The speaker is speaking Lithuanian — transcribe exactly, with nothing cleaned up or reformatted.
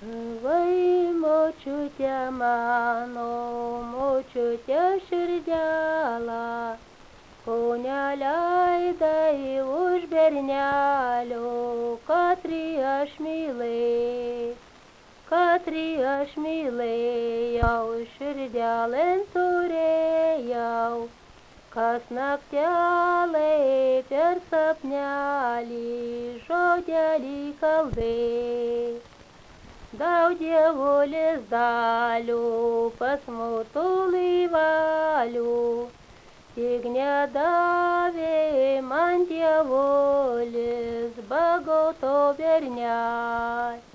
Vai močiute mano, močiute širdela, ko neleidai už bernelio, katrį aš mylėjau, katrį aš mylėjau, širdelėn turėjau, kas naktelį per sapnelį žodelį kalbėjo. Daug dievulis dalių pas motulį valių, tik nedavė man dievulis bagoto bernelio.